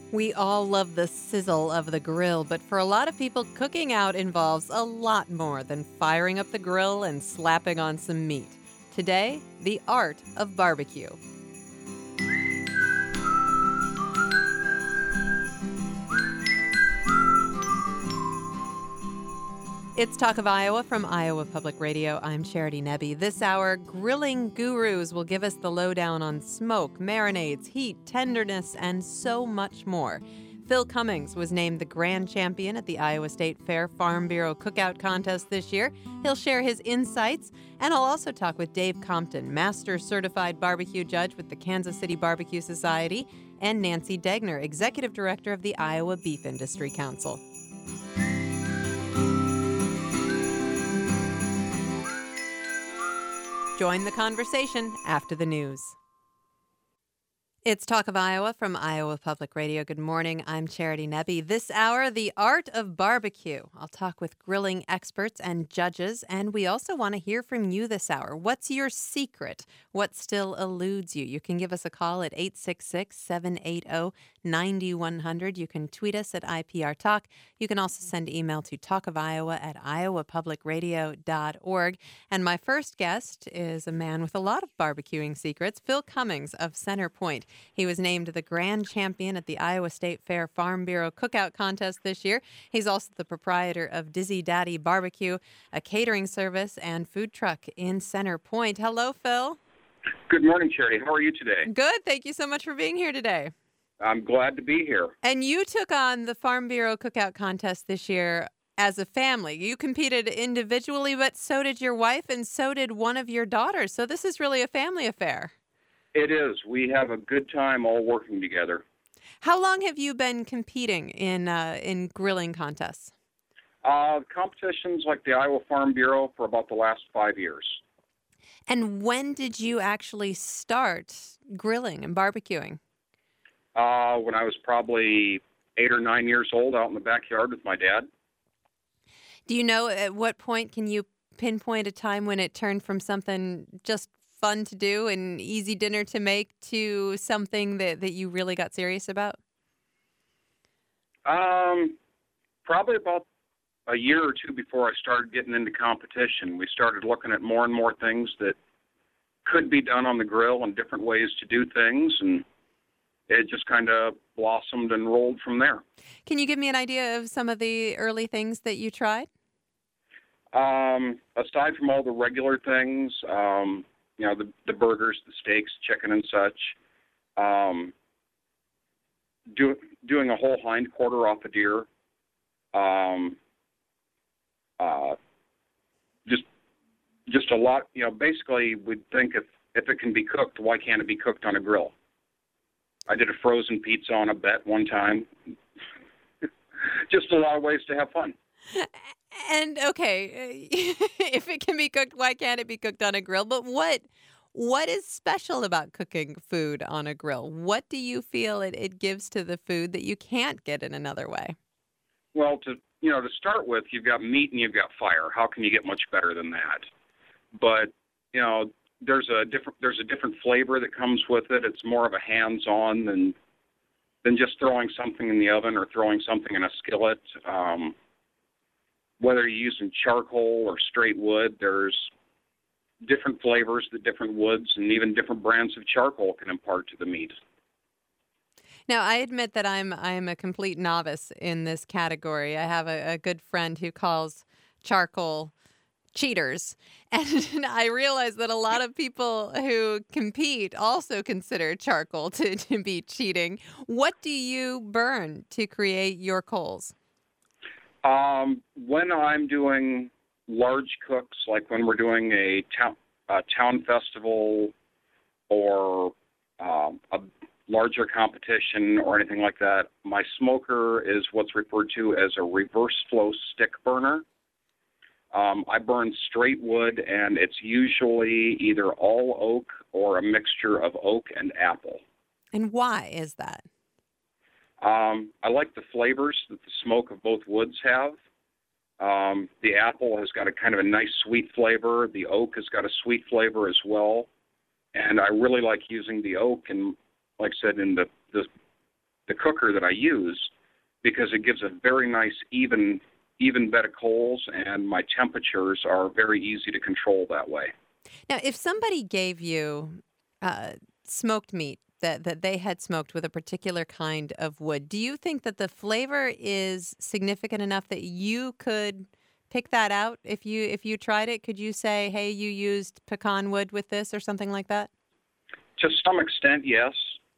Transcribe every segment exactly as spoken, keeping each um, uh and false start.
We all love the sizzle of the grill, but for a lot of people, cooking out involves a lot more than firing up the grill and slapping on some meat. Today, the art of barbecue. It's Talk of Iowa from Iowa Public Radio. I'm Charity Nebbe. This hour, grilling gurus will give us the lowdown on smoke, marinades, heat, tenderness, and so much more. Phil Cummings was named the grand champion at the Iowa State Fair Farm Bureau Cookout Contest this year. He'll share his insights, and I'll also talk with Dave Compton, Master Certified Barbecue Judge with the Kansas City Barbecue Society, and Nancy Degner, Executive Director of the Iowa Beef Industry Council. Join the conversation after the news. It's Talk of Iowa from Iowa Public Radio. Good morning. I'm Charity Nebbe. This hour, the art of barbecue. I'll talk with grilling experts and judges, and we also want to hear from you this hour. What's your secret? What still eludes you? You can give us a call at eight six six, seven eight zero, nine one zero zero. You can tweet us at I P R Talk. You can also send email to talkofiowa at iowa public radio dot org. And my first guest is a man with a lot of barbecuing secrets, Phil Cummings of Center Point. He was named the grand champion at the Iowa State Fair Farm Bureau Cookout Contest this year. He's also the proprietor of Dizzy Daddy Barbecue, a catering service and food truck in Center Point. Hello, Phil. Good morning, Charity. How are you today? Good. Thank you so much for being here today. I'm glad to be here. And you took on the Farm Bureau Cookout Contest this year as a family. You competed individually, but so did your wife and so did one of your daughters. So this is really a family affair. It is. We have a good time all working together. How long have you been competing in uh, in grilling contests? Uh, competitions like the Iowa Farm Bureau for about the last five years. And when did you actually start grilling and barbecuing? Uh, when I was probably eight or nine years old, out in the backyard with my dad. Do you know at what point can you pinpoint a time when it turned from something just fun to do and easy dinner to make to something that, that you really got serious about? Um, probably about a year or two before I started getting into competition. We started looking at more and more things that could be done on the grill and different ways to do things, and it just kind of blossomed and rolled from there. Can you give me an idea of some of the early things that you tried? Um, aside from all the regular things, um, you know, the, the burgers, the steaks, chicken and such, um, do, doing a whole hind quarter off a deer, um, uh, just just a lot, you know, basically we'd think if, if it can be cooked, why can't it be cooked on a grill? I did a frozen pizza on a bet one time. Just a lot of ways to have fun. And okay, if it can be cooked, why can't it be cooked on a grill? But what what is special about cooking food on a grill? What do you feel it, it gives to the food that you can't get in another way? Well, to you know, to start with, you've got meat and you've got fire. How can you get much better than that? But you know, there's a different there's a different flavor that comes with it. It's more of a hands-on than than just throwing something in the oven or throwing something in a skillet. Um, Whether you're using charcoal or straight wood, there's different flavors that different woods and even different brands of charcoal can impart to the meat. Now, I admit that I'm I'm a complete novice in this category. I have a, a good friend who calls charcoal cheaters. And I realize that a lot of people who compete also consider charcoal to, to be cheating. What do you burn to create your coals? Um, when I'm doing large cooks, like when we're doing a town, a town festival or um, a larger competition or anything like that, my smoker is what's referred to as a reverse flow stick burner. Um, I burn straight wood, and it's usually either all oak or a mixture of oak and apple. And why is that? Um, I like the flavors that the smoke of both woods have. Um, the apple has got a kind of a nice sweet flavor. The oak has got a sweet flavor as well. And I really like using the oak, and like I said, in the, the the cooker that I use because it gives a very nice even even bed of coals, and my temperatures are very easy to control that way. Now, if somebody gave you uh, smoked meat that, that they had smoked with a particular kind of wood, do you think that the flavor is significant enough that you could pick that out if you if you tried it? Could you say, hey, you used pecan wood with this or something like that? To some extent, yes.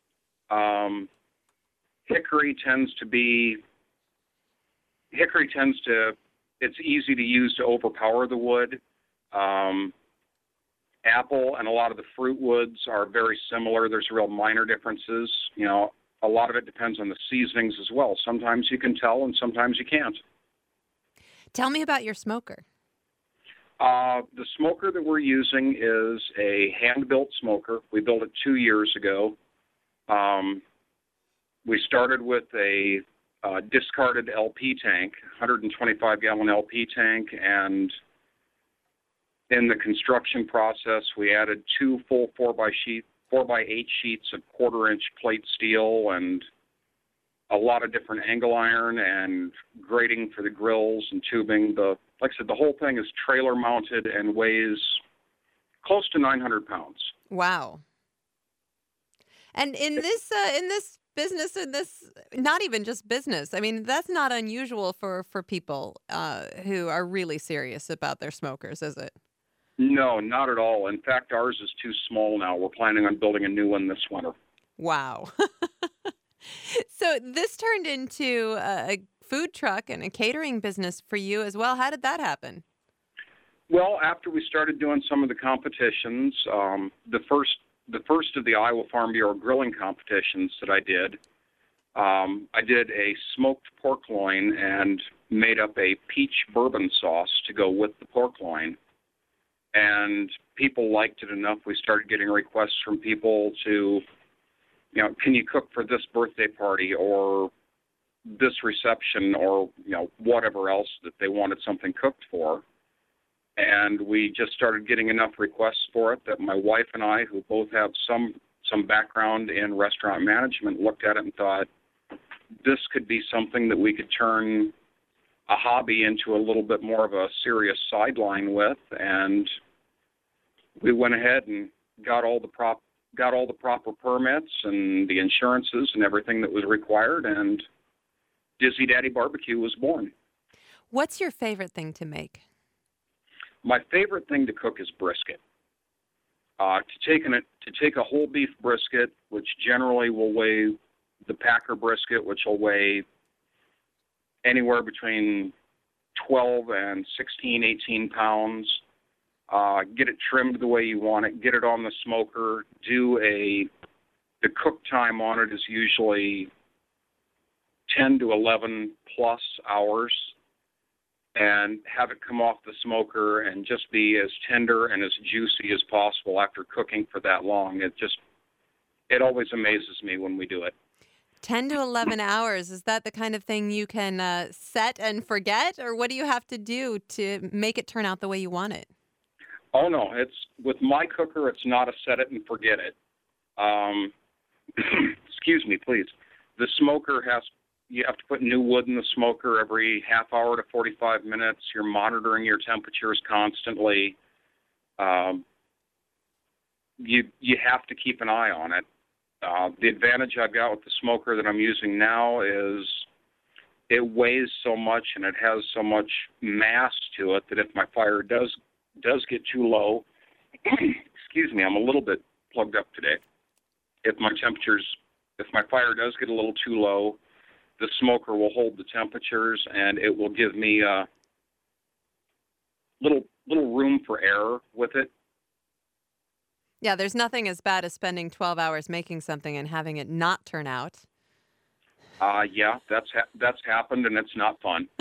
Um, hickory tends to be hickory tends to it's easy to use to overpower the wood. Um, apple and a lot of the fruit woods are very similar. There's real minor differences. You know, a lot of it depends on the seasonings as well. Sometimes you can tell, and sometimes you can't. Tell me about your smoker. Uh, the smoker that we're using is a hand-built smoker. We built it two years ago. Um, we started with a uh, discarded L P tank, one hundred twenty-five gallon L P tank, and in the construction process, we added two full four by sheet, four by eight sheets of quarter-inch plate steel and a lot of different angle iron and grating for the grills and tubing. The like I said, the whole thing is trailer mounted and weighs close to nine hundred pounds. Wow. And in this uh, in this business, in this not even just business, I mean, that's not unusual for for people uh, who are really serious about their smokers, is it? No, not at all. In fact, ours is too small now. We're planning on building a new one this winter. Wow. So this turned into a, a food truck and a catering business for you as well. How did that happen? Well, after we started doing some of the competitions, um, the first the first of the Iowa Farm Bureau grilling competitions that I did, um, I did a smoked pork loin and made up a peach bourbon sauce to go with the pork loin. And people liked it enough. We started getting requests from people to, you know, can you cook for this birthday party or this reception or, you know, whatever else that they wanted something cooked for. And we just started getting enough requests for it that my wife and I, who both have some some background in restaurant management, looked at it and thought this could be something that we could turn a hobby into a little bit more of a serious sideline with. And we went ahead and got all the prop got all the proper permits and the insurances and everything that was required, and Dizzy Daddy Barbecue was born. What's your favorite thing to make? My favorite thing to cook is brisket. Uh, to take an, to take a whole beef brisket, which generally will weigh the Packer brisket, which will weigh anywhere between twelve and sixteen, eighteen pounds. Uh, get it trimmed the way you want it. Get it on the smoker. Do a the cook time on it is usually ten to eleven plus hours, and have it come off the smoker and just be as tender and as juicy as possible after cooking for that long. It just it always amazes me when we do it. ten to eleven hours, is that the kind of thing you can uh, set and forget, or what do you have to do to make it turn out the way you want it? Oh, no, it's with my cooker, it's not a set it and forget it. Um, excuse me, please. The smoker has, you have to put new wood in the smoker every half hour to forty-five minutes. You're monitoring your temperatures constantly. Um, you you have to keep an eye on it. Uh, the advantage I've got with the smoker that I'm using now is it weighs so much and it has so much mass to it that if my fire does does get too low, excuse me, I'm a little bit plugged up today. If my temperatures, if my fire does get a little too low, the smoker will hold the temperatures and it will give me a little little room for error with it. Yeah, there's nothing as bad as spending twelve hours making something and having it not turn out. Uh, yeah, that's ha- that's happened, and it's not fun.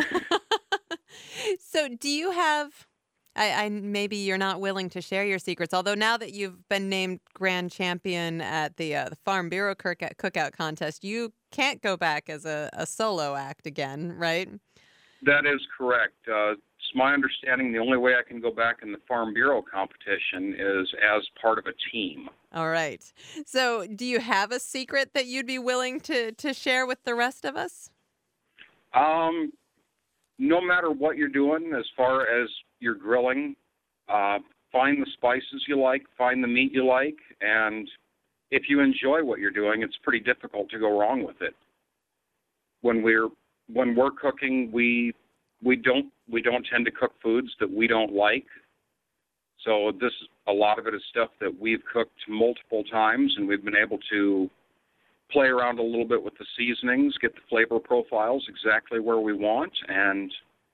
So do you have, I, I maybe you're not willing to share your secrets, although now that you've been named grand champion at the, uh, the Farm Bureau Cookout, Cookout Contest, you can't go back as a, a solo act again, right? That is correct. Uh, it's my understanding the only way I can go back in the Farm Bureau competition is as part of a team. All right. So do you have a secret that you'd be willing to, to share with the rest of us? Um, no matter what you're doing, as far as your grilling, uh, find the spices you like, find the meat you like, and if you enjoy what you're doing, it's pretty difficult to go wrong with it. When we're when we're cooking, we we don't we don't tend to cook foods that we don't like. So this a lot of it is stuff that we've cooked multiple times, and we've been able to play around a little bit with the seasonings, get the flavor profiles exactly where we want, and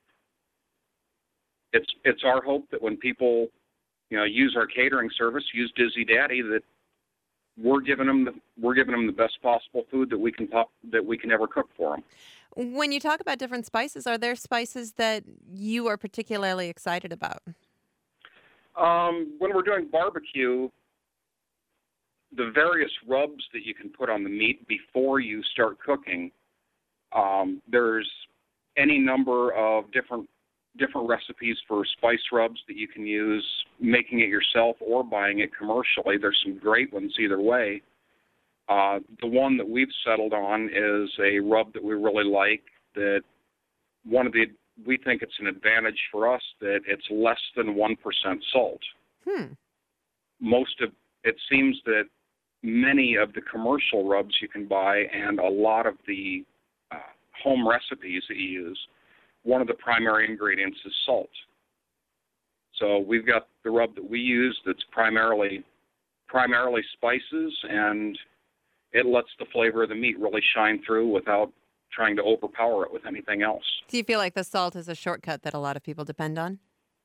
it's it's our hope that when people, you know, use our catering service, use Dizzy Daddy, that we're giving them the, we're giving them the best possible food that we can pop, that we can ever cook for them. When you talk about different spices, are there spices that you are particularly excited about? Um, when we're doing barbecue, the various rubs that you can put on the meat before you start cooking, um, there's any number of different different recipes for spice rubs that you can use, making it yourself or buying it commercially. There's some great ones either way. Uh, the one that we've settled on is a rub that we really like, that one of the, we think it's an advantage for us that it's less than one percent salt. Hmm. Most of, it seems that many of the commercial rubs you can buy and a lot of the uh, home recipes that you use, one of the primary ingredients is salt. So we've got the rub that we use that's primarily primarily spices, and it lets the flavor of the meat really shine through without trying to overpower it with anything else. Do you feel like the salt is a shortcut that a lot of people depend on?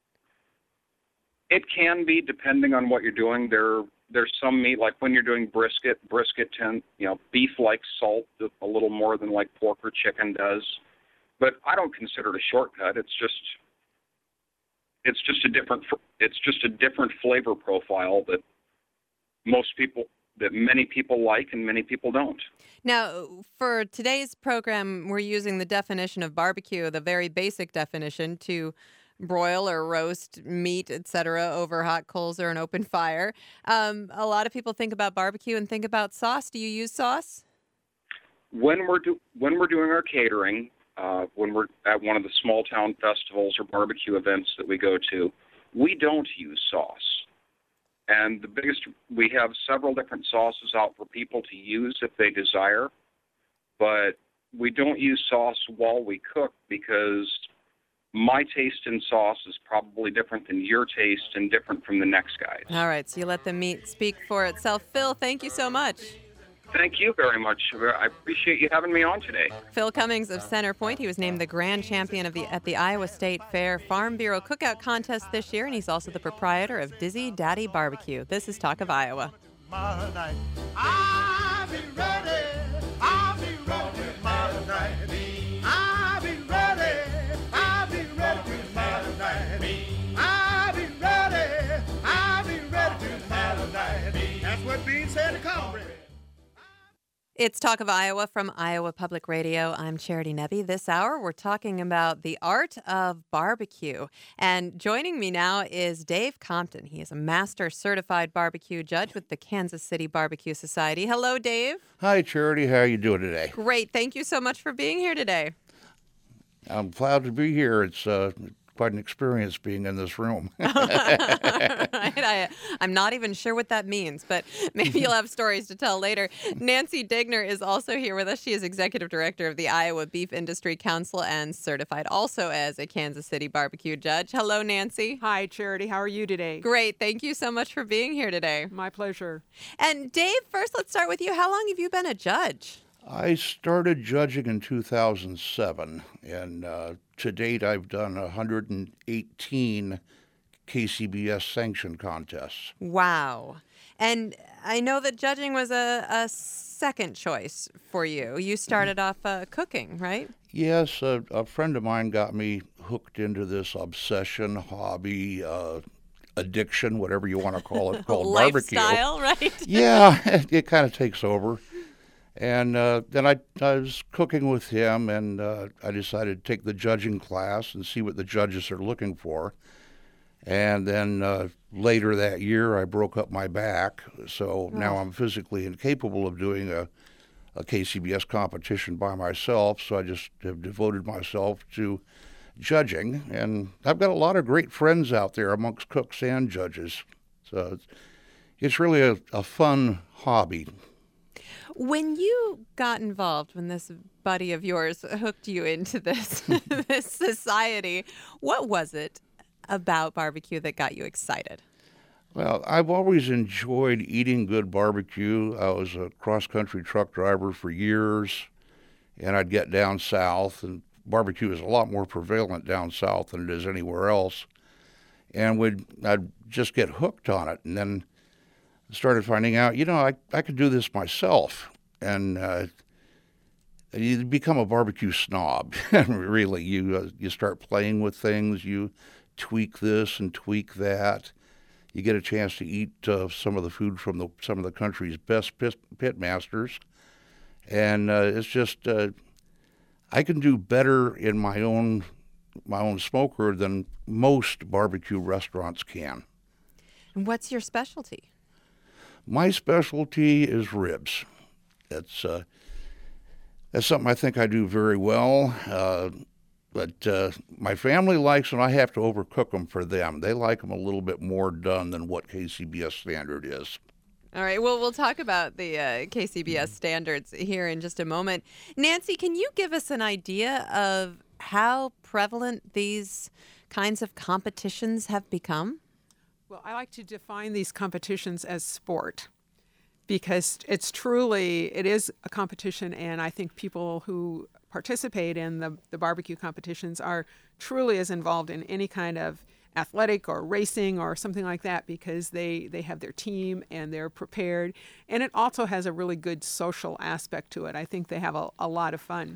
It can be, depending on what you're doing. There, there's some meat, like when you're doing brisket, brisket tend, you know, beef likes salt a little more than like pork or chicken does. But I don't consider it a shortcut. It's just, it's just a different, it's just a different flavor profile that most people, that many people like and many people don't. Now, for today's program, we're using the definition of barbecue, the very basic definition, to broil or roast meat, et cetera, over hot coals or an open fire. Um, a lot of people think about barbecue and think about sauce. Do you use sauce? When we're do, when we're doing our catering, uh, when we're at one of the small town festivals or barbecue events that we go to, we don't use sauce. And the biggest, we have several different sauces out for people to use if they desire, but we don't use sauce while we cook because my taste in sauce is probably different than your taste and different from the next guy's. All right, so you let the meat speak for itself. Phil, thank you so much. Thank you very much. I appreciate you having me on today. Phil Cummings of Center Point. He was named the grand champion of the at the Iowa State Fair Farm Bureau Cookout Contest this year, and he's also the proprietor of Dizzy Daddy Barbecue. This is Talk of Iowa. I'll be ready. I'll be ready with my night. I'll be ready. I'll be ready with my night. I'll be ready. I'll be ready with my night. That's what being said to cornbread. It's Talk of Iowa from Iowa Public Radio. I'm Charity Nebbe. This hour, we're talking about the art of barbecue. And joining me now is Dave Compton. He is a master certified barbecue judge with the Kansas City Barbecue Society. Hello, Dave. Hi, Charity. How are you doing today? Great. Thank you so much for being here today. I'm proud to be here. It's uh, quite an experience being in this room. Right. I, I'm not even sure what that means, but maybe you'll have stories to tell later. Nancy Digner is also here with us. She is executive director of the Iowa Beef Industry Council and certified also as a Kansas City barbecue judge. Hello, Nancy. Hi, Charity. How are you today? Great. Thank you so much for being here today. My pleasure. And Dave, first let's start with you. How long have you been a judge? I started judging in two thousand seven, and uh, to date I've done one hundred eighteen K C B S sanctioned contests. Wow. And I know that judging was a, a second choice for you. You started off uh, cooking, right? Yes, a, a friend of mine got me hooked into this obsession, hobby, uh, addiction, whatever you want to call it, called barbecue. Lifestyle, right? Yeah, it, it kind of takes over. And uh, then I, I was cooking with him, and uh, I decided to take the judging class and see what the judges are looking for. And then uh, later that year, I broke up my back, so oh. now I'm physically incapable of doing a, a K C B S competition by myself, so I just have devoted myself to judging. And I've got a lot of great friends out there amongst cooks and judges, so it's, it's really a, a fun hobby. When you got involved, when this buddy of yours hooked you into this this society, what was it about barbecue that got you excited? Well, I've always enjoyed eating good barbecue. I was a cross-country truck driver for years, and I'd get down south, and barbecue is a lot more prevalent down south than it is anywhere else. And would I'd just get hooked on it, and then started finding out, you know, I, I could do this myself. And uh, you become a barbecue snob, really. You uh, you start playing with things, you tweak this and tweak that. You get a chance to eat uh, some of the food from the some of the country's best pit, pit masters. And uh, it's just, uh, I can do better in my own my own smoker than most barbecue restaurants can. And what's your specialty? My specialty is ribs. That's uh, that's something I think I do very well. Uh, but uh, my family likes them. I have to overcook them for them. They like them a little bit more done than what K C B S standard is. All right. Well, we'll talk about the uh, K C B S standards here in just a moment. Nancy, can you give us an idea of how prevalent these kinds of competitions have become? Well, I like to define these competitions as sport, because it's truly, it is a competition, and I think people who participate in the, the barbecue competitions are truly as involved in any kind of athletic or racing or something like that, because they, they have their team and they're prepared. And it also has a really good social aspect to it. I think they have a, a lot of fun.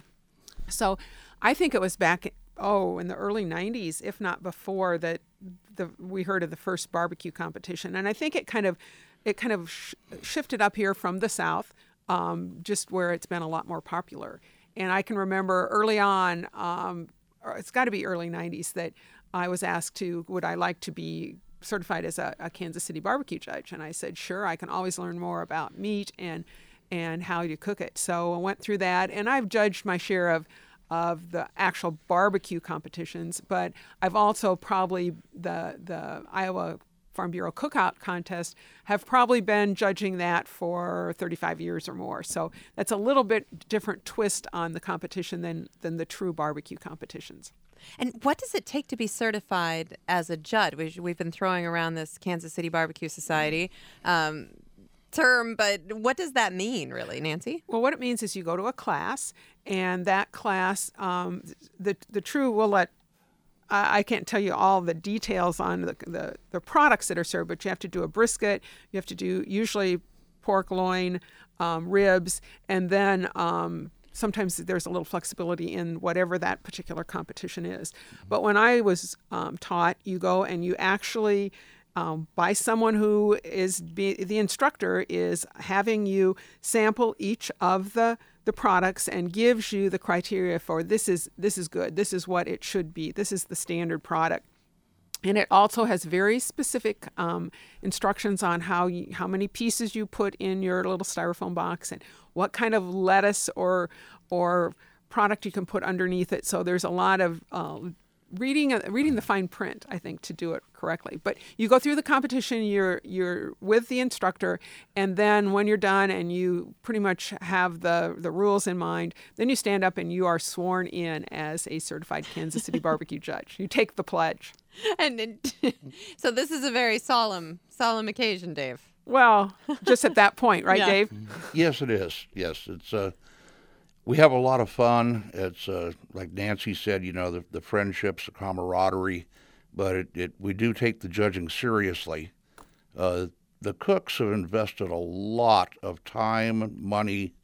So I think it was back, oh, in the early nineties, if not before, that the we heard of the first barbecue competition. And I think it kind of it kind of sh- shifted up here from the South, um, just where it's been a lot more popular. And I can remember early on, um, it's got to be early nineties, that I was asked to, would I like to be certified as a, a Kansas City barbecue judge? And I said, sure, I can always learn more about meat and and how you cook it. So I went through that, and I've judged my share of of the actual barbecue competitions, but I've also probably, the the Iowa Farm Bureau Cookout Contest, have probably been judging that for thirty-five years or more. So that's a little bit different twist on the competition than than the true barbecue competitions. And what does it take to be certified as a judge? We've been throwing around this Kansas City Barbecue Society um, term, but what does that mean, really, Nancy? Well, what it means is you go to a class, and that class, um, the the true, we'll let, I, I can't tell you all the details on the, the, the products that are served, but you have to do a brisket, you have to do usually pork loin, um, ribs, and then um, sometimes there's a little flexibility in whatever that particular competition is. But when I was um, taught, you go and you actually, um, by someone who is, be, the instructor is having you sample each of the, the products and gives you the criteria for this is, this is good, this is what it should be, this is the standard product. And it also has very specific um, instructions on how you, how many pieces you put in your little styrofoam box and what kind of lettuce or or product you can put underneath it. So there's a lot of uh, reading reading the fine print, I think, to do it correctly. But you go through the competition, you're you're with the instructor, and then when you're done and you pretty much have the, the rules in mind, then you stand up and you are sworn in as a certified Kansas City barbecue judge. You take the pledge. And, and so this is a very solemn, solemn occasion, Dave. Well, just at that point, right, Yeah. Dave? Yes, it is. Yes, it's. Uh, we have a lot of fun. It's uh, like Nancy said, you know, the, the friendships, the camaraderie, but it, it we do take the judging seriously. Uh, the cooks have invested a lot of time, money,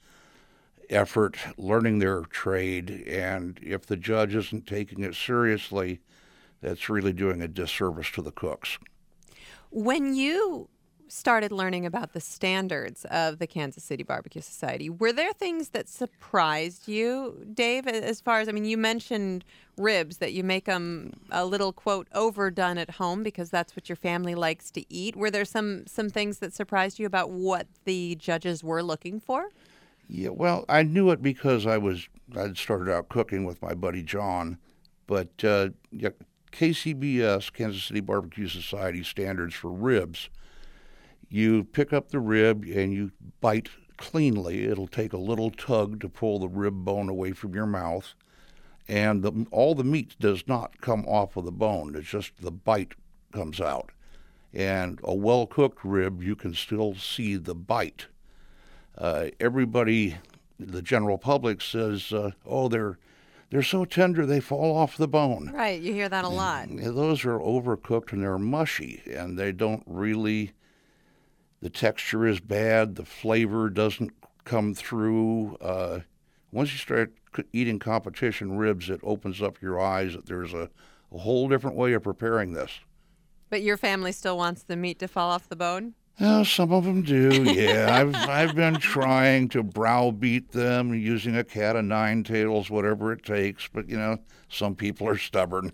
effort learning their trade, and if the judge isn't taking it seriously, that's really doing a disservice to the cooks. When you started learning about the standards of the Kansas City Barbecue Society, were there things that surprised you, Dave, as far as, I mean, you mentioned ribs, that you make them a little, quote, overdone at home because that's what your family likes to eat. Were there some, some things that surprised you about what the judges were looking for? Yeah, well, I knew it because I was, I'd started out cooking with my buddy John, but uh, yeah, K C B S, Kansas City Barbecue Society standards for ribs, you pick up the rib and you bite cleanly. It'll take a little tug to pull the rib bone away from your mouth, and the, all the meat does not come off of the bone. It's just the bite comes out. And a well-cooked rib, you can still see the bite. Uh, everybody, the general public says, uh, oh, they're they're so tender they fall off the bone. Right, you hear that a lot. And those are overcooked and they're mushy, and they don't really, the texture is bad, the flavor doesn't come through. Uh, once you start eating competition ribs, it opens up your eyes that there's a, a whole different way of preparing this. But your family still wants the meat to fall off the bone? Well, some of them do, yeah. I've I've been trying to browbeat them using a cat of nine tails, whatever it takes. But, you know, some people are stubborn.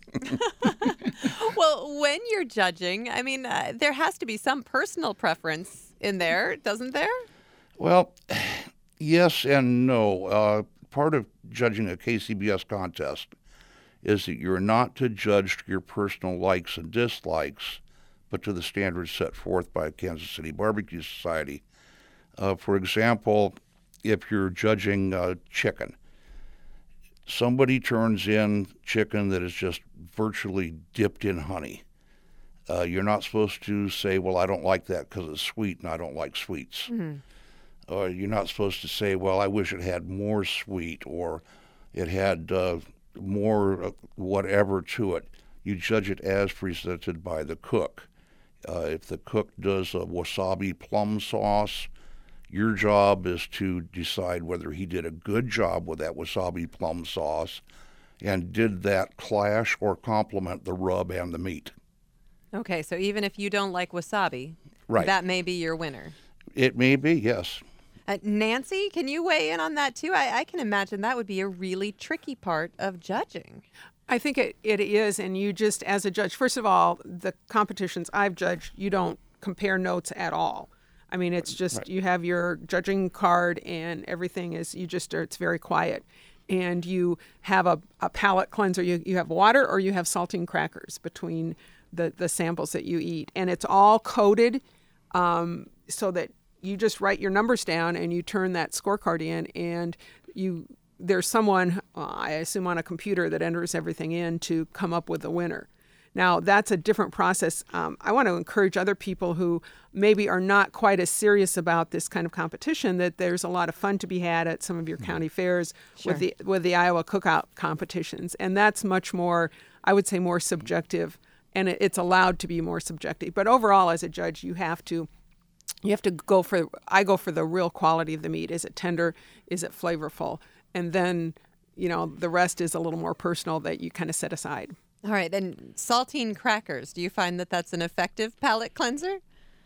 Well, when you're judging, I mean, uh, there has to be some personal preference in there, doesn't there? Well, yes and no. Uh, part of judging a K C B S contest is that you're not to judge your personal likes and dislikes, but to the standards set forth by Kansas City Barbecue Society. Uh, for example, if you're judging uh, chicken, somebody turns in chicken that is just virtually dipped in honey. Uh, you're not supposed to say, well, I don't like that because it's sweet and I don't like sweets. Mm-hmm. Or you're not supposed to say, well, I wish it had more sweet or it had uh, more uh, whatever to it. You judge it as presented by the cook. Uh, if the cook does a wasabi plum sauce, your job is to decide whether he did a good job with that wasabi plum sauce and did that clash or complement the rub and the meat. Okay, so even if you don't like wasabi, right, that may be your winner. It may be, yes. Uh, Nancy, can you weigh in on that too? I, I can imagine that would be a really tricky part of judging. I think it, it is, and you just, as a judge, first of all, the competitions I've judged, you don't compare notes at all. I mean, it's just, right, you have your judging card and everything is, you just, it's very quiet. And you have a, a palate cleanser. You, you have water or you have saltine crackers between the, the samples that you eat. And it's all coded um, so that you just write your numbers down and you turn that scorecard in and you... there's someone, uh, I assume on a computer, that enters everything in to come up with a winner. Now, that's a different process. Um, I want to encourage other people who maybe are not quite as serious about this kind of competition that there's a lot of fun to be had at some of your county fairs Sure. with the with the Iowa cookout competitions. And that's much more, I would say, more subjective, and it, it's allowed to be more subjective. But overall, as a judge, you have to you have to go for, I go for the real quality of the meat. Is it tender? Is it flavorful? And then, you know, the rest is a little more personal that you kind of set aside. All right. And saltine crackers, do you find that that's an effective palate cleanser?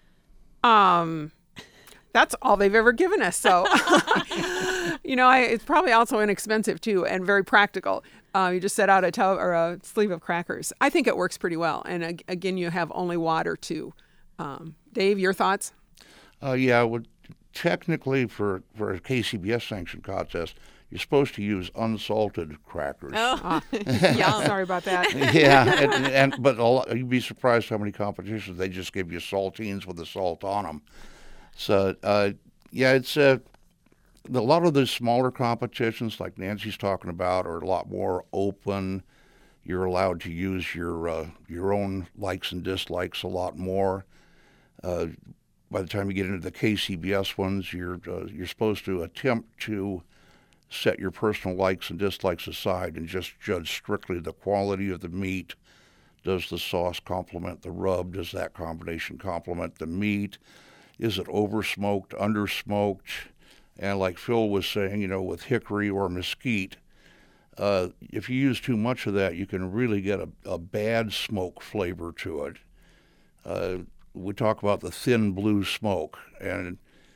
Um, that's all they've ever given us. So, you know, I, it's probably also inexpensive, too, and very practical. Uh, you just set out a tub or a sleeve of crackers. I think it works pretty well. And uh, again, you have only water, too. Um, Dave, your thoughts? Uh, yeah, well, technically for, for a K C B S sanctioned contest, you're supposed to use unsalted crackers. Oh, yum. Sorry about that. Yeah, and, and but a lot, you'd be surprised how many competitions they just give you saltines with the salt on them. So, uh, yeah, it's uh, a lot of the smaller competitions, like Nancy's talking about, are a lot more open. You're allowed to use your uh, your own likes and dislikes a lot more. Uh, by the time you get into the K C B S ones, you're uh, you're supposed to attempt to set your personal likes and dislikes aside and just judge strictly the quality of the meat. Does the sauce complement the rub? Does that combination complement the meat? Is it over-smoked, under-smoked? And like Phil was saying, you know, with hickory or mesquite, uh, if you use too much of that, you can really get a, a bad smoke flavor to it. Uh, we talk about the thin blue smoke. And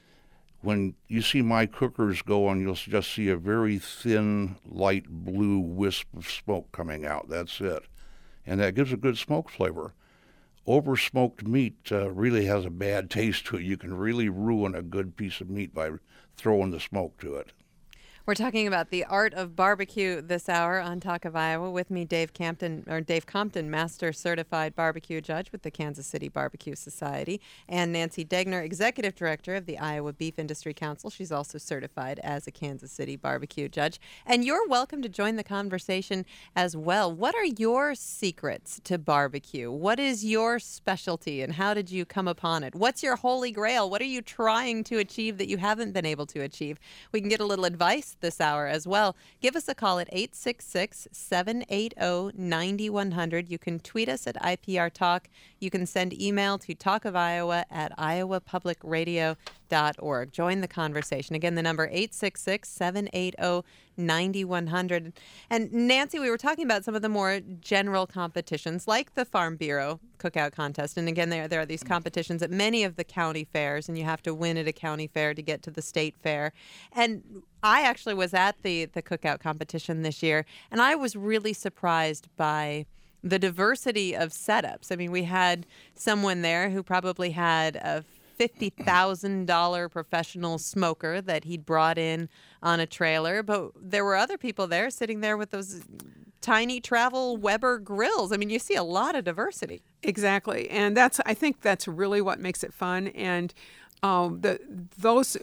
when you see my cookers going, you'll just see a very thin, light blue wisp of smoke coming out. That's it. And that gives a good smoke flavor. Over-smoked meat uh, really has a bad taste to it. You can really ruin a good piece of meat by throwing the smoke to it. We're talking about the art of barbecue this hour on Talk of Iowa. With me, Dave Campton, or Dave Compton, Master Certified Barbecue Judge with the Kansas City Barbecue Society, and Nancy Degner, Executive Director of the Iowa Beef Industry Council. She's also certified as a Kansas City Barbecue Judge. And you're welcome to join the conversation as well. What are your secrets to barbecue? What is your specialty, and how did you come upon it? What's your holy grail? What are you trying to achieve that you haven't been able to achieve? We can get a little advice this hour as well. Give us a call at eight six six, seven eight zero, nine one zero zero. You can tweet us at I P R Talk. You can send email to talkofiowa at iowa public radio dot org. Join the conversation. Again, the number eight six six, seven eight zero, nine one zero zero. And Nancy, we were talking about some of the more general competitions like the Farm Bureau Cookout Contest. And again, there, there are these competitions at many of the county fairs, and you have to win at a county fair to get to the state fair. And I actually was at the, the cookout competition this year, and I was really surprised by the diversity of setups. I mean, we had someone there who probably had a fifty thousand dollars professional smoker that he'd brought in on a trailer, but there were other people there sitting there with those tiny travel Weber grills. I mean, you see a lot of diversity. Exactly, and that's I think that's really what makes it fun. And um, the those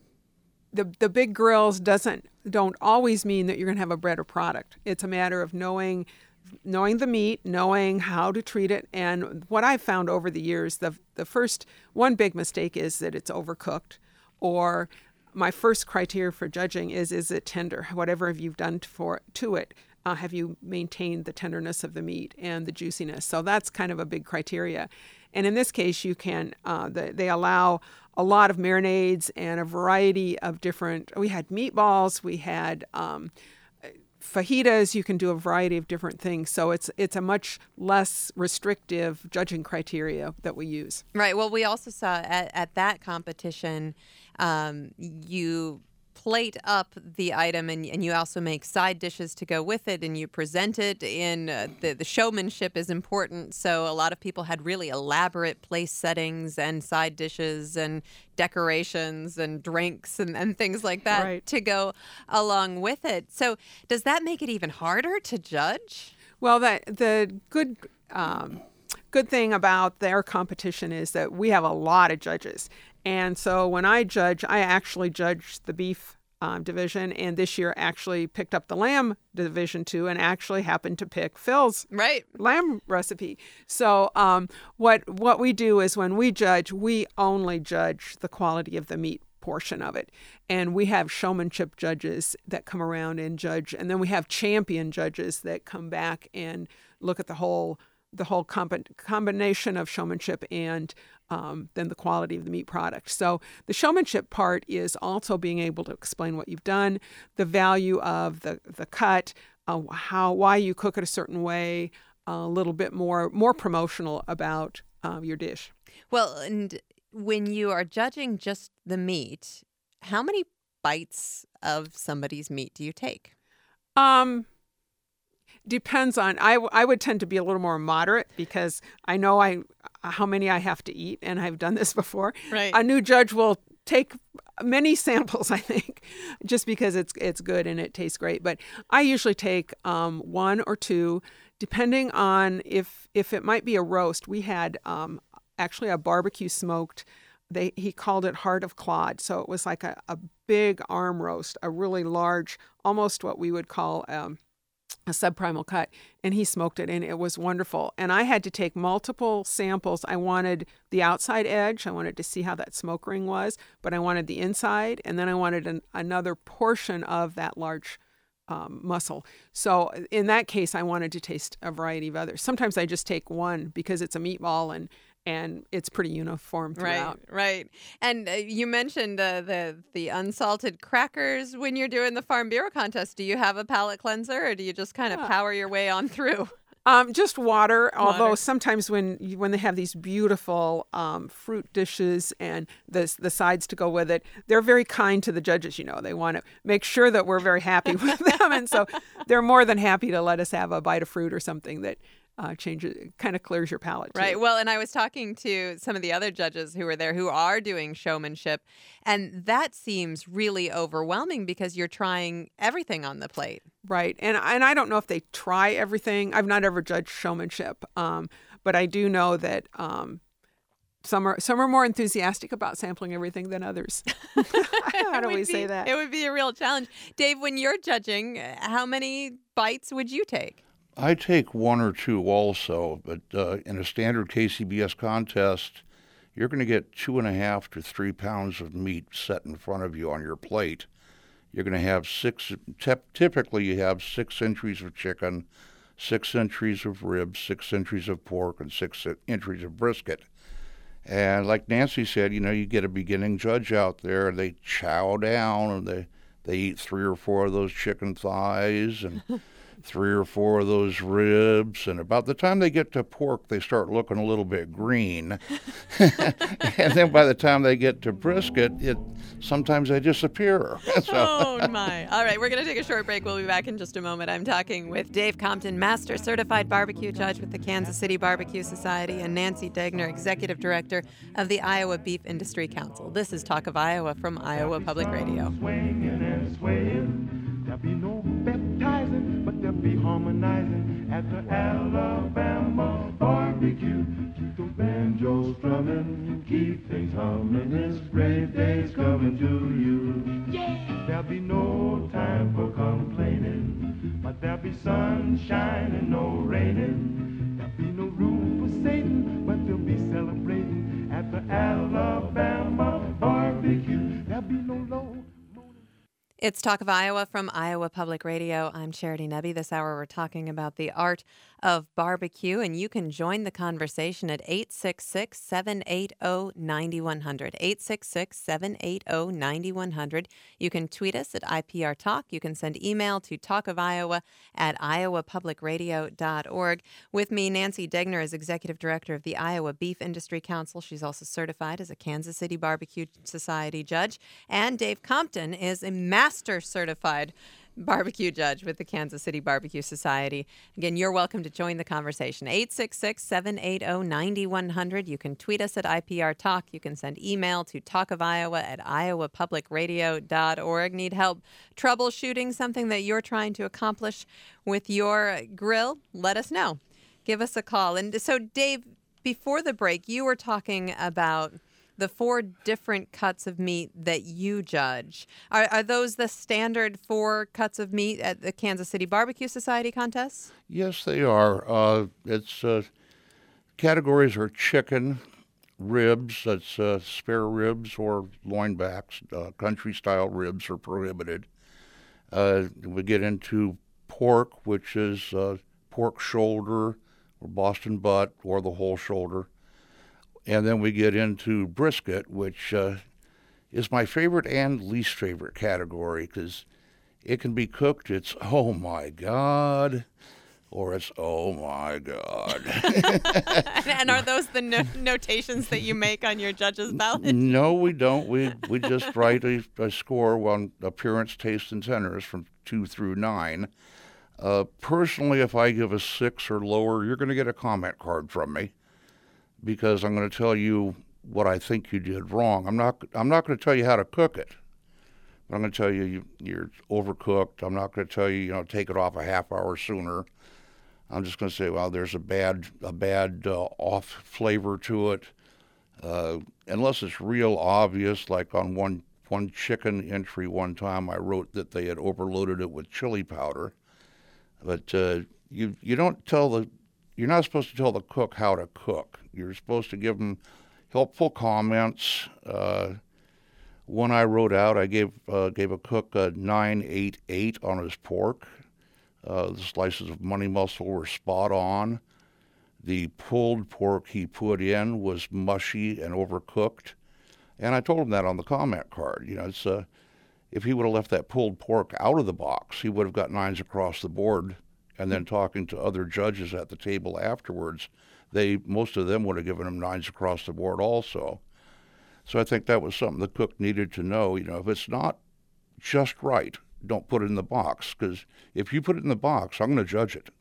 the the big grills doesn't don't always mean that you're going to have a better product. It's a matter of knowing. knowing the meat, knowing how to treat it. And what I've found over the years, the the first one big mistake is that it's overcooked. Or my first criteria for judging is, is it tender? Whatever you've done for to it, uh, have you maintained the tenderness of the meat and the juiciness? So that's kind of a big criteria. And in this case, you can, uh, the, they allow a lot of marinades and a variety of different, we had meatballs, we had um, fajitas, you can do a variety of different things. So it's it's a much less restrictive judging criteria that we use. Right. Well, we also saw at, at that competition, um, you plate up the item and, and you also make side dishes to go with it, and you present it in uh, the, the showmanship is important. So a lot of people had really elaborate place settings and side dishes and decorations and drinks and, and things like that Right. to go along with it. So does that make it even harder to judge? Well, that the good um, good thing about their competition is that we have a lot of judges. And so when I judge, I actually judge the beef um, division, and this year actually picked up the lamb division too, and actually happened to pick Phil's Right. lamb recipe. So um, what what we do is when we judge, we only judge the quality of the meat portion of it. And we have showmanship judges that come around and judge, and then we have champion judges that come back and look at the whole the whole comb- combination of showmanship and um, then the quality of the meat product. So the showmanship part is also being able to explain what you've done, the value of the the cut, uh, how why you cook it a certain way, a little bit more more promotional about um, your dish. Well, and when you are judging just the meat, how many bites of somebody's meat do you take? Um, depends on. I I would tend to be a little more moderate because I know I how many I have to eat, and I've done this before. Right. A new judge will take many samples, I think, just because it's it's good and it tastes great. But I usually take um, one or two, depending on if if it might be a roast. We had um, actually a barbecue smoked. They he called it Heart of Clod, so it was like a, a big arm roast, a really large, almost what we would call um, a subprimal cut, and he smoked it, and it was wonderful. And I had to take multiple samples. I wanted the outside edge. I wanted to see how that smoke ring was, but I wanted the inside, and then I wanted an, another portion of that large um, muscle. So in that case, I wanted to taste a variety of others. Sometimes I just take one because it's a meatball, and and it's pretty uniform throughout. Right, right. And uh, you mentioned uh, the the unsalted crackers when you're doing the Farm Bureau contest. Do you have a palate cleanser, or do you just kind of Yeah. power your way on through? Um, just water, although Water. sometimes when you, when they have these beautiful um, fruit dishes and the the sides to go with it, they're very kind to the judges. You know, they want to make sure that we're very happy with them, and so they're more than happy to let us have a bite of fruit or something that uh, changes, kind of clears your palate. Too. Right. Well, and I was talking to some of the other judges who were there who are doing showmanship, and that seems really overwhelming because you're trying everything on the plate. Right. And and I don't know if they try everything. I've not ever judged showmanship, um, but I do know that um, some are some are more enthusiastic about sampling everything than others. How do It would we say be- that? It would be a real challenge. Dave, when you're judging, how many bites would you take? I take one or two also, but uh, in a standard K C B S contest, you're going to get two and a half to three pounds of meat set in front of you on your plate. You're going to have six, tep- typically you have six entries of chicken, six entries of ribs, six entries of pork, and six entries of brisket. And like Nancy said, you know, you get a beginning judge out there, they chow down and they, they eat three or four of those chicken thighs and three or four of those ribs, and about the time they get to pork, they start looking a little bit green. And then by the time they get to brisket, it sometimes they disappear. So, Oh, my. All right, we're going to take a short break. We'll be back in just a moment. I'm talking with Dave Compton, Master Certified Barbecue Judge with the Kansas City Barbecue Society, and Nancy Degner, Executive Director of the Iowa Beef Industry Council. This is Talk of Iowa from Iowa Public Radio. Swinging and swaying. There'll be no baptizing, but there'll be harmonizing at the Alabama barbecue. Keep those banjos strumming, keep things humming. This great day's coming to you. Yeah. There'll be no time for complaining, but there'll be sunshine and no raining. There'll be no room for Satan, but they'll be celebrating at the Alabama barbecue. There'll be no low. It's Talk of Iowa from Iowa Public Radio. I'm Charity Nebbe. This hour we're talking about the art of barbecue, and you can join the conversation at eight six six, seven eight zero, nine one zero zero, eight six six, seven eight zero, nine one zero zero. You can tweet us at I P R Talk. You can send email to talkofiowa at iowa public radio dot org. With me, Nancy Degner is Executive Director of the Iowa Beef Industry Council. She's also certified as a Kansas City Barbecue Society judge. And Dave Compton is a Master Certified Barbecue Judge with the Kansas City Barbecue Society. Again, you're welcome to join the conversation. eight six six, seven eight zero, nine one zero zero. You can tweet us at I P R Talk. You can send email to talkofiowa at iowa public radio dot org. Need help troubleshooting something that you're trying to accomplish with your grill? Let us know. Give us a call. And so, Dave, before the break, you were talking about the four different cuts of meat that you judge. Are, are those the standard four cuts of meat at the Kansas City Barbecue Society contests? yes, they are. Uh, it's uh, categories are chicken, ribs, that's uh, spare ribs or loin backs. Uh, country-style ribs are prohibited. Uh, we get into pork, which is uh, pork shoulder or Boston butt or the whole shoulder. And then we get into brisket, which uh, is my favorite and least favorite category because it can be cooked, it's oh my God, or it's oh my God. And are those the no- notations that you make on your judge's ballot? No, we don't. We we just write a, a score on appearance, taste, and tenderness from two through nine. Uh, personally, if I give a six or lower, you're going to get a comment card from me, because I'm going to tell you what I think you did wrong. I'm not I'm not going to tell you how to cook it. But I'm going to tell you, you you're overcooked. I'm not going to tell you, you know, take it off a half hour sooner. I'm just going to say, well, there's a bad a bad uh, off flavor to it. Uh, unless it's real obvious, like on one one chicken entry one time, I wrote that they had overloaded it with chili powder. But uh, you you don't tell the You're not supposed to tell the cook how to cook. You're supposed to give them helpful comments. Uh, one I wrote out, I gave uh, gave a cook a nine eight eight on his pork. Uh, the slices of money muscle were spot on. The pulled pork he put in was mushy and overcooked. And I told him that on the comment card. You know, it's uh, if he would have left that pulled pork out of the box, he would have got nines across the board And then talking to other judges at the table afterwards, they most of them would have given them nines across the board also. So I think that was something the cook needed to know. You know, if it's not just right, don't put it in the box, because if you put it in the box, I'm going to judge it.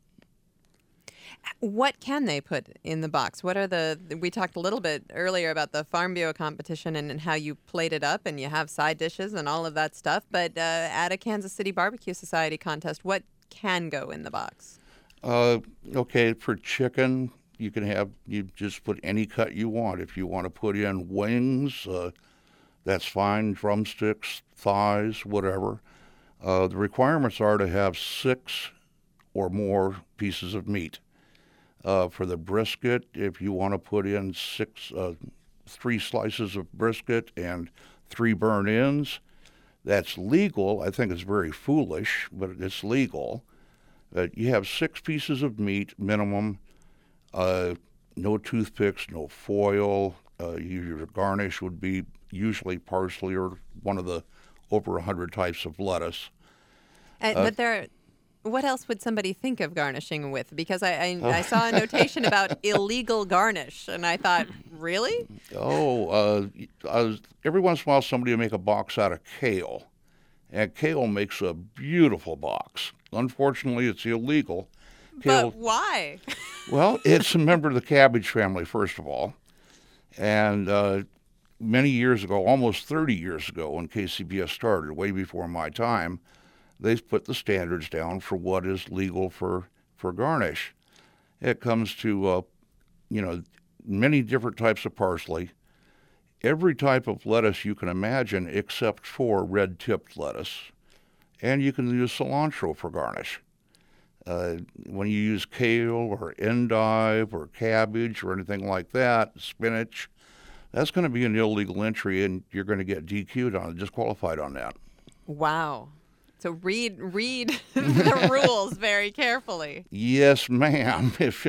What can they put in the box? What are the, we talked a little bit earlier about the Farm Bureau competition and, and how you plate it up and you have side dishes and all of that stuff. But uh, at a Kansas City Barbecue Society contest, what can go in the box? Uh, okay, for chicken, you can have, you just put any cut you want. If you want to put in wings, uh, that's fine, drumsticks, thighs, whatever. Uh, the requirements are to have six or more pieces of meat. Uh, for the brisket, if you want to put in six, uh, three slices of brisket and three burnt ends, that's legal. I think it's very foolish, but it's legal. Uh, you have six pieces of meat minimum, uh, no toothpicks, no foil. Uh, your garnish would be usually parsley or one of the over a hundred types of lettuce. Uh, Uh, but there, what else would somebody think of garnishing with? Because I, I, I saw a notation about illegal garnish, and I thought, really? Oh, uh, I was, every once in a while somebody will make a box out of kale, and kale makes a beautiful box. Unfortunately, it's illegal. Kale, But why? well, it's a member of the cabbage family, first of all, and uh, many years ago, almost thirty years ago, when K C B S started, way before my time, they put the standards down for what is legal for, for garnish. It comes to, uh, you know, many different types of parsley, every type of lettuce you can imagine except for red-tipped lettuce, and you can use cilantro for garnish. Uh, when you use kale or endive or cabbage or anything like that, spinach, that's going to be an illegal entry, and you're going to get D Q'd on it, disqualified on that. Wow. So read read the rules very carefully. Yes, ma'am. If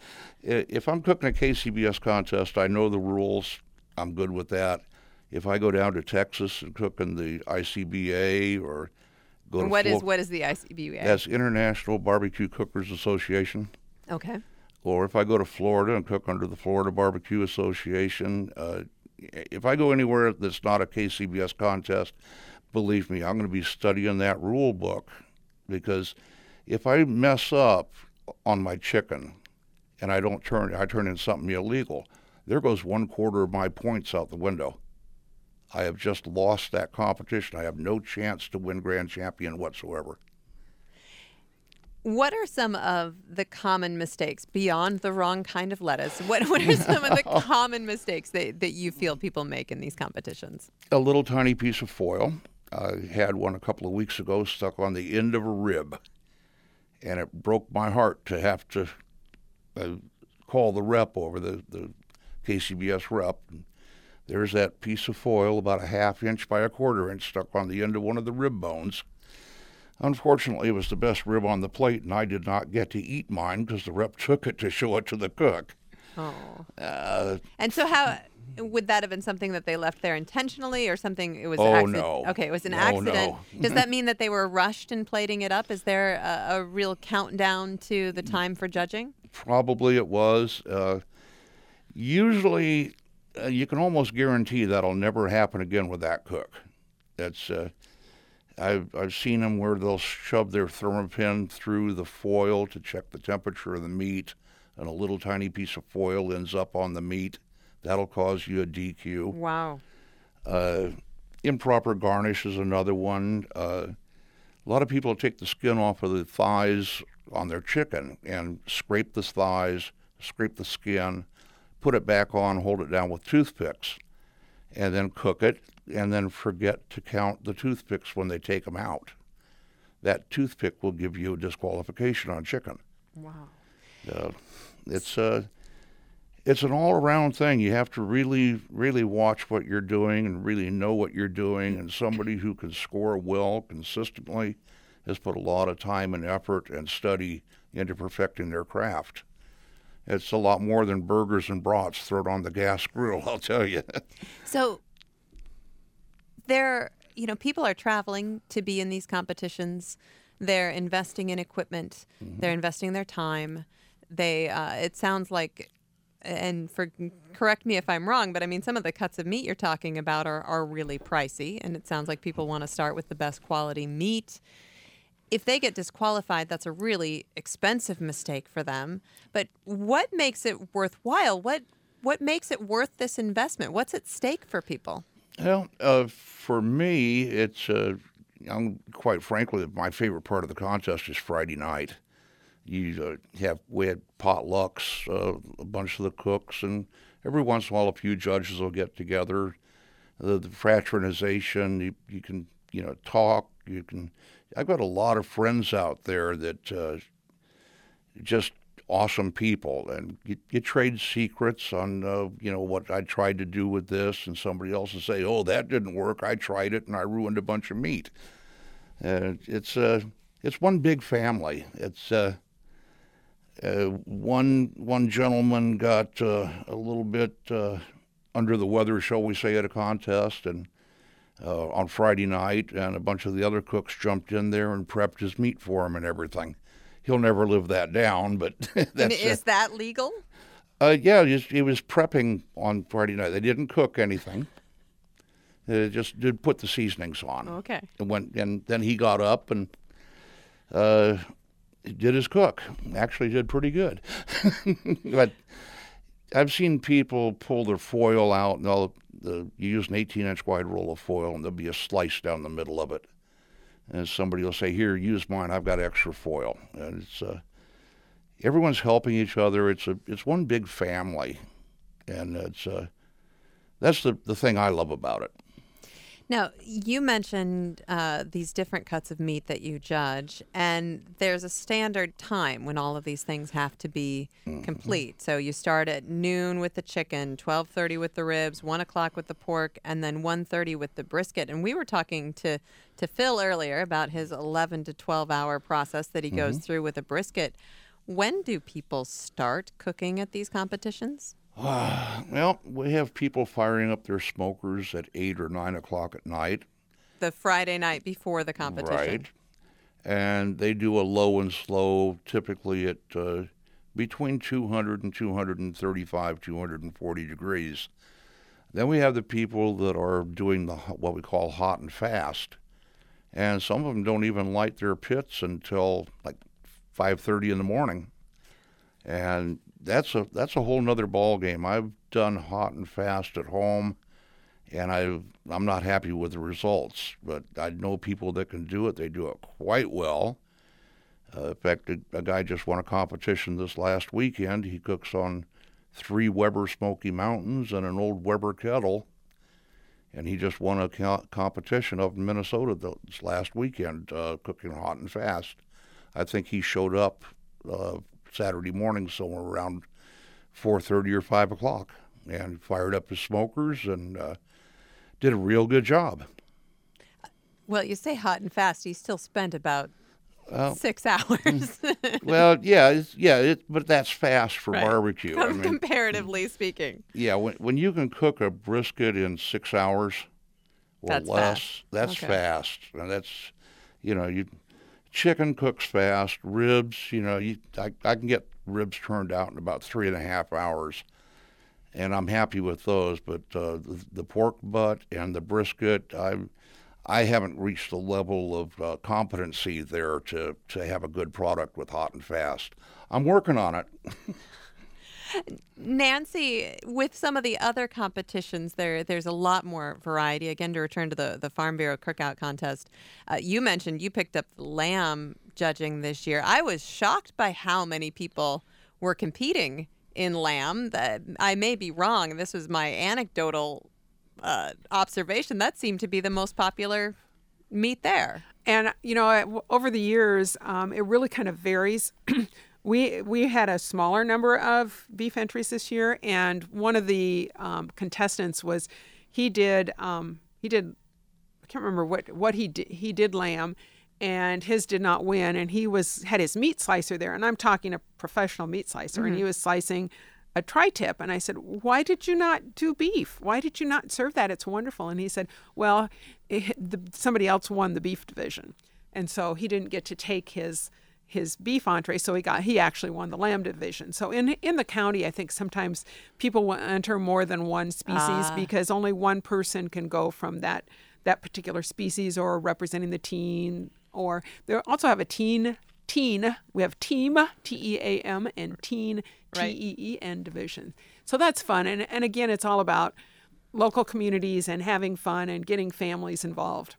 if I'm cooking a K C B S contest, I know the rules. I'm good with that. If I go down to Texas and cook in the I C B A or go to What is Flo- what is the I C B A? that's International Barbecue Cookers Association. Okay. Or if I go to Florida and cook under the Florida Barbecue Association, uh, if I go anywhere that's not a K C B S contest, believe me, I'm going to be studying that rule book, because if I mess up on my chicken and I don't turn, I turn in something illegal, there goes one quarter of my points out the window. I have just lost that competition. I have no chance to win grand champion whatsoever. What are some of the common mistakes beyond the wrong kind of lettuce? What what are some of the common mistakes that, that you feel people make in these competitions? A little tiny piece of foil. I had one a couple of weeks ago stuck on the end of a rib, and it broke my heart to have to uh, call the rep over, the, the K C B S rep. And there's that piece of foil about a half inch by a quarter inch stuck on the end of one of the rib bones. Unfortunately, it was the best rib on the plate, and I did not get to eat mine because the rep took it to show it to the cook. Oh. Uh, And so how would that have been something that they left there intentionally or something it was Oh, accident? no. Okay, it was an No, accident. no. Does that mean that they were rushed in plating it up? Is there a, a real countdown to the time for judging? Probably it was. Uh, usually, uh, you can almost guarantee that'll never happen again with that cook. That's uh, I've I've seen them where they'll shove their thermopin through the foil to check the temperature of the meat, and a little tiny piece of foil ends up on the meat. That'll cause you a D Q. Wow. Uh, improper garnish is another one. Uh, a lot of people take the skin off of the thighs on their chicken and scrape the thighs, scrape the skin, put it back on, hold it down with toothpicks, and then cook it, and then forget to count the toothpicks when they take them out. That toothpick will give you a disqualification on chicken. Wow. Uh, it's uh, it's an all-around thing. You have to really, really watch what you're doing and really know what you're doing. And somebody who can score well consistently has put a lot of time and effort and study into perfecting their craft. It's a lot more than burgers and brats thrown on the gas grill, I'll tell you. So there, you know, people are traveling to be in these competitions. They're investing in equipment. Mm-hmm. They're investing their time. They. Uh, it sounds like, and for correct me if I'm wrong, but I mean some of the cuts of meat you're talking about are are really pricey, and it sounds like people want to start with the best quality meat. If they get disqualified, that's a really expensive mistake for them. But what makes it worthwhile? What what makes it worth this investment? What's at stake for people? Well, uh, for me, it's uh, I'm, quite frankly, my favorite part of the contest is Friday night. You uh, have we had potlucks, uh, a bunch of the cooks, and every once in a while, a few judges will get together. The, the fraternization, you, you can you know talk. You can. I've got a lot of friends out there that uh, just awesome people, and you, you trade secrets on uh, you know what I tried to do with this, and somebody else will say, "Oh, that didn't work. I tried it, and I ruined a bunch of meat." Uh, it's uh, it's one big family. It's uh, uh, one one gentleman got uh, a little bit uh, under the weather, shall we say, at a contest, and. Uh, on Friday night, and a bunch of the other cooks jumped in there and prepped his meat for him and everything. He'll never live that down, but that's... Is uh, that legal? Uh, yeah, he was, he was prepping on Friday night. They didn't cook anything. They just did put the seasonings on. Okay. And, went, and then he got up and uh, did his cook. Actually did pretty good. But I've seen people pull their foil out and all the, you use an eighteen-inch wide roll of foil, and there'll be a slice down the middle of it. And somebody will say, "Here, use mine. I've got extra foil." And it's uh, everyone's helping each other. It's a it's one big family, and it's uh, that's the the thing I love about it. Now, you mentioned uh, these different cuts of meat that you judge, and there's a standard time when all of these things have to be mm-hmm. complete. So you start at noon with the chicken, twelve thirty with the ribs, one o'clock with the pork, and then one thirty with the brisket. And we were talking to, to Phil earlier about his eleven to twelve hour process that he mm-hmm. goes through with a brisket. When do people start cooking at these competitions? Uh, well, we have people firing up their smokers at eight or nine o'clock at night. The Friday night before the competition. Right. And they do a low and slow, typically at uh, between two hundred and two thirty-five, two hundred forty degrees. Then we have the people that are doing the what we call hot and fast. And some of them don't even light their pits until like five thirty in the morning. And that's a that's a whole nother ball game. I've done hot and fast at home, and I I'm not happy with the results. But I know people that can do it. They do it quite well. Uh, in fact, a, a guy just won a competition this last weekend. He cooks on three Weber Smoky Mountains and an old Weber kettle, and he just won a co- competition up in Minnesota this last weekend, uh, cooking hot and fast. I think he showed up Uh, Saturday morning somewhere around four thirty or five o'clock, and fired up his smokers and uh, did a real good job. Well, you say hot and fast. He still spent about well, six hours. well, yeah, it's, yeah, it, but that's fast for right. barbecue. Com- I mean, comparatively speaking. Yeah, when when you can cook a brisket in six hours or that's less, fast. that's okay. fast, and that's you know you. Chicken cooks fast. Ribs, you know, you, I, I can get ribs turned out in about three and a half hours, and I'm happy with those. But uh, the, the pork butt and the brisket, I I haven't reached the level of uh, competency there to, to have a good product with hot and fast. I'm working on it. Nancy, with some of the other competitions, there there's a lot more variety. Again, to return to the, the Farm Bureau Cookout Contest, uh, you mentioned you picked up lamb judging this year. I was shocked by how many people were competing in lamb. That I may be wrong. This was my anecdotal uh, observation. That seemed to be the most popular meat there. And, you know, over the years, um, it really kind of varies. We we had a smaller number of beef entries this year, and one of the um, contestants was he did um, he did I can't remember what what he did he did lamb, and his did not win, and he was had his meat slicer there, and I'm talking a professional meat slicer, mm-hmm. and he was slicing a tri-tip, and I said, "Why did you not do beef? Why did you not serve that? It's wonderful." And he said, "Well, it, the, somebody else won the beef division." and so he didn't get to take his his beef entree, so he got he actually won the lamb division. So in in the county, I think sometimes people will enter more than one species Ah. because only one person can go from that that particular species or representing the teen. Or they also have a teen teen. We have team T E A M and teen T Right. E E N division. So that's fun, and and again, it's all about local communities and having fun and getting families involved.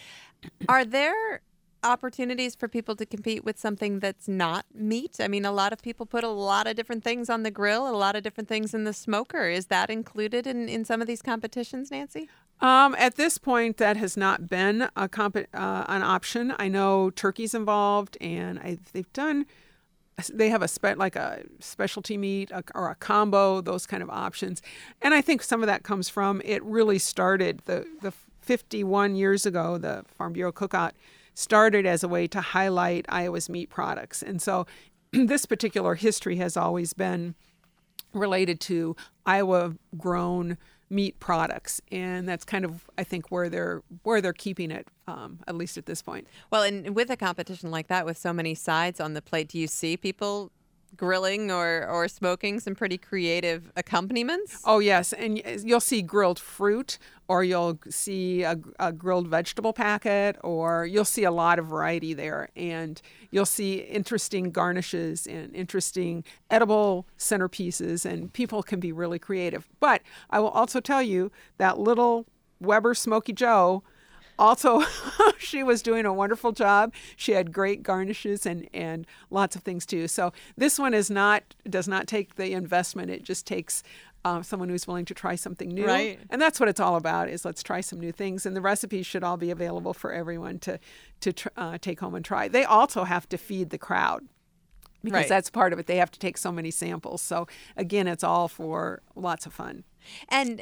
Are there opportunities for people to compete with something that's not meat? I mean, a lot of people put a lot of different things on the grill, a lot of different things in the smoker. Is that included in, in some of these competitions, Nancy? Um, at this point, that has not been a comp- uh, an option. I know turkey's involved, and I, they've done. They have a spe- like a specialty meat a, or a combo, those kind of options, and I think some of that comes from it really started the the fifty-one years ago. The Farm Bureau Cookout started as a way to highlight Iowa's meat products, and so this particular history has always been related to Iowa-grown meat products, and that's kind of, I think, where they're where they're keeping it, um, at least at this point. Well, and with a competition like that, with so many sides on the plate, do you see people grilling or, or smoking some pretty creative accompaniments? Oh, yes, and y- you'll see grilled fruit, or you'll see a, a grilled vegetable packet, or you'll see a lot of variety there, and you'll see interesting garnishes and interesting edible centerpieces, and people can be really creative. But I will also tell you that little Weber Smoky Joe, also, she was doing a wonderful job. She had great garnishes and, and lots of things too. So this one is not does not take the investment. It just takes uh, someone who's willing to try something new. Right. And that's what it's all about, is let's try some new things. And the recipes should all be available for everyone to, to tr- uh, take home and try. They also have to feed the crowd, because Right. that's part of it. They have to take so many samples. So again, it's all for lots of fun. And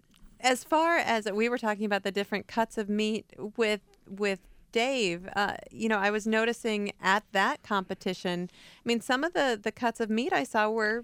as far as we were talking about the different cuts of meat with with Dave, uh, you know, I was noticing at that competition, I mean, some of the, the cuts of meat I saw were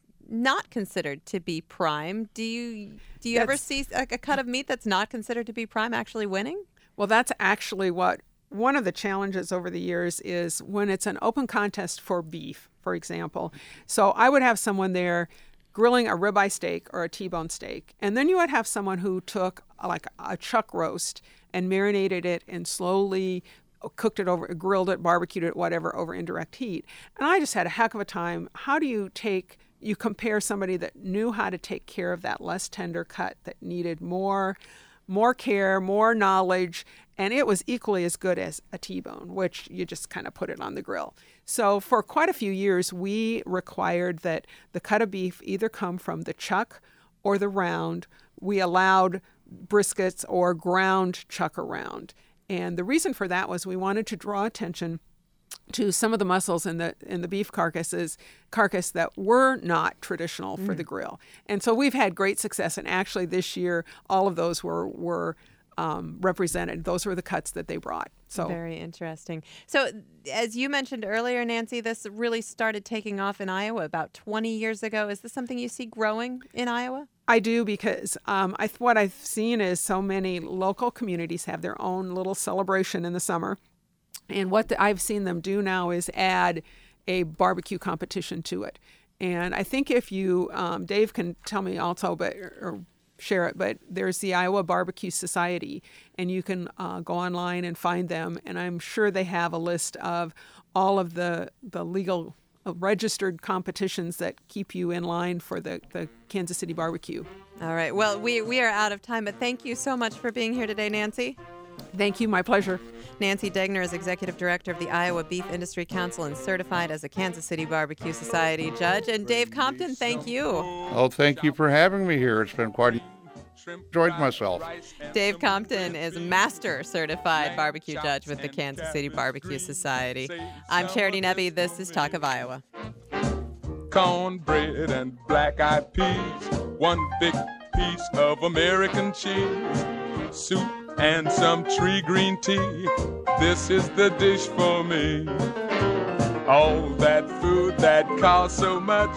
not considered to be prime. Do you do you ever That's- see a, a cut of meat that's not considered to be prime actually winning? Well, that's actually what one of the challenges over the years is when it's an open contest for beef, for example. So I would have someone there grilling a ribeye steak or a T-bone steak, and then you would have someone who took uh, like a chuck roast and marinated it and slowly cooked it over, grilled it, barbecued it, whatever, over indirect heat. And I just had a heck of a time. How do you take, you compare somebody that knew how to take care of that less tender cut that needed more more care, more knowledge, and it was equally as good as a T-bone, which you just kind of put it on the grill. So for quite a few years, we required that the cut of beef either come from the chuck or the round. We allowed briskets or ground chuck or round. And the reason for that was we wanted to draw attention to some of the muscles in the in the beef carcasses carcass that were not traditional for the grill. And so we've had great success, and actually this year all of those were were um, represented. Those were the cuts that they brought. So Very interesting. So as you mentioned earlier, Nancy, this really started taking off in Iowa about twenty years ago. Is this something you see growing in Iowa? I do, because um, I what I've seen is so many local communities have their own little celebration in the summer. And what the, I've seen them do now is add a barbecue competition to it. And I think if you, um, Dave can tell me also, but or share it, but there's the Iowa Barbecue Society, and you can uh, go online and find them. And I'm sure they have a list of all of the, the legal uh, registered competitions that keep you in line for the, the Kansas City barbecue. All right. Well, we, we are out of time, but thank you so much for being here today, Nancy. Thank you. My pleasure. Nancy Degner is Executive Director of the Iowa Beef Industry Council and certified as a Kansas City Barbecue Society judge. And Dave Compton, thank you. Oh, thank you for having me here. It's been quite enjoyed myself. Dave Compton is Master Certified Barbecue Judge with the Kansas City Barbecue Society. I'm Charity Nebbe. This is Talk of Iowa. Cornbread and black-eyed peas, one big piece of American cheese, soup and some tree green tea. This is the dish for me. All that food that costs so much,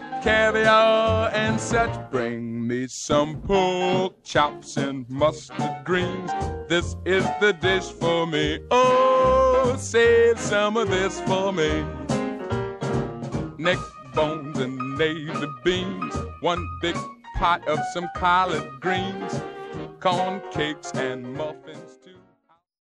caviar and such. Bring me some pork chops and mustard greens. This is the dish for me. Oh, Oh, save some of this for me. Neck bones and navy beans, one big pot of some collard greens, corn cakes and muffins.